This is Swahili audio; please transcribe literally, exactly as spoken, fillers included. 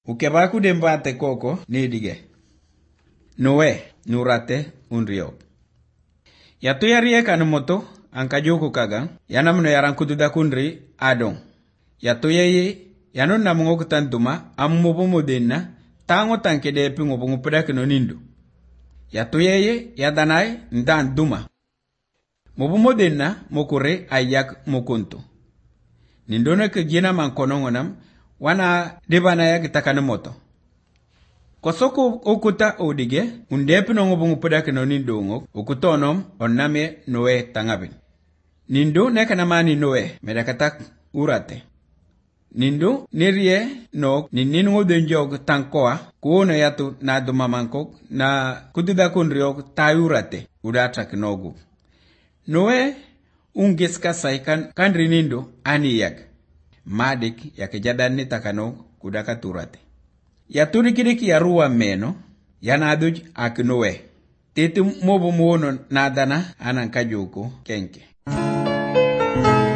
Ukebaku dembate koko nidige. Noe nurate unrio. Yatu yarie kanumoto ankajuku kaga yanamno yaran kududa kunri adon. Yatu yeye yanon namungo kutantuma ammubu modena tango tankede pingo bungu pedakino nindu. Yatu yeye yadanai ndan duma. Mubu modena mokure ayak mokunto. Nindone ke jina mankonongonam wana debana ya kitakana moto. Kosoko okuta odige undepi nongo bungu pedake no nindongo ukutonom onname Noe tangabin. Nindu neka namani Noe medakatak urate. Nindu nirie no niningo denjog tankoa kuona yatu na dumamanko na kududa kunriog tayurate udatak nogu. Noe ungeska saikan kandri nindu aniyak. Madik ya kejadan takano kudaka turate. Ya turikiriki ya ruwa meno ya naduj akinowe. Titi mobo muono nadana anankajuku kenke.